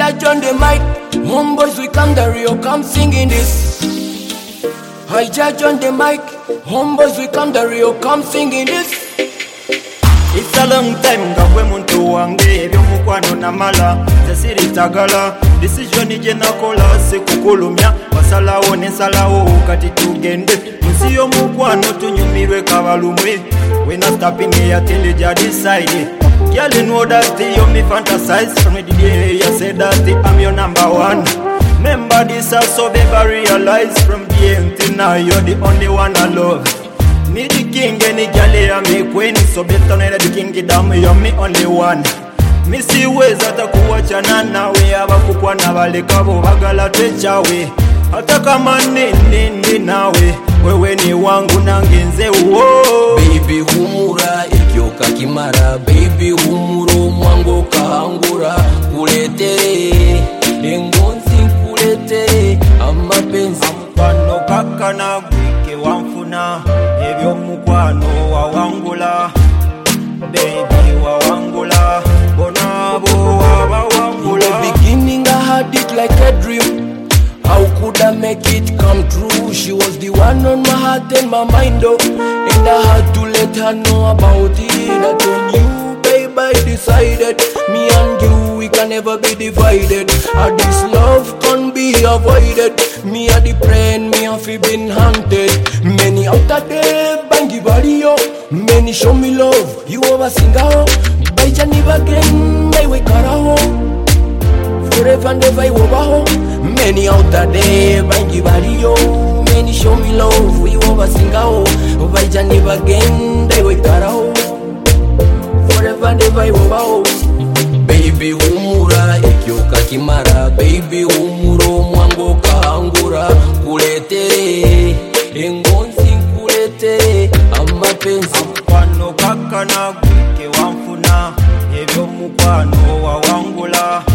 judge on the mic. Homeboys, we come the real, come singing this. I judge on the mic. Homeboys, we come the real, come singing this. It's a long time ngabwe muntu wange ebyomukwano namala tesiri tagala decision ije nakola sikukulumya wasalawo nesalawo kati tugende munsi y'omukwano tunyumirwe kabalumwe we not stopping here till you decide. Girl, you know that you me fantasize from the day you said that I'm your number one. Remember this also never realize from the end till now you're the only one I love. Me the king, any girl ya me queen, so better than the kingdom, you're me only one. Me see ways atakuachana nawe abakukwa na balekabo bagala techawe hata kama nini nawe wewe ni wangu nangenze uo. Baby humura ikyoka kimara, baby humuro mwango kahangura, kuletere engonzi kuletere amapenzi pano kakana gwike wamfuna ebyo mukwano wawangula baby wawangula bonabo wawangula. In the beginning I had it like a dream. How could I make it come true? She was the one on my heart and my mind, oh. And I had to let her know about it. That on you, babe, I decided me and you, we can never be divided. And this love can't be avoided. Me and the friend, me and fi been hunted. Many out there, bangi body, yo. Many show me love, you over singer, by Janiva again, my way karaho. Forever and ever, over. Many out there, bangi body, yo. Many show me love, we over singer, by Janiva again, they way karaho. Forever and ever, over. Baby humura, ekyoka kimara, baby humuro mwango kahangura, kuletere engonzi kuletere amapenzi pano kakana gwike wamfuna ebyo mukwano wawangula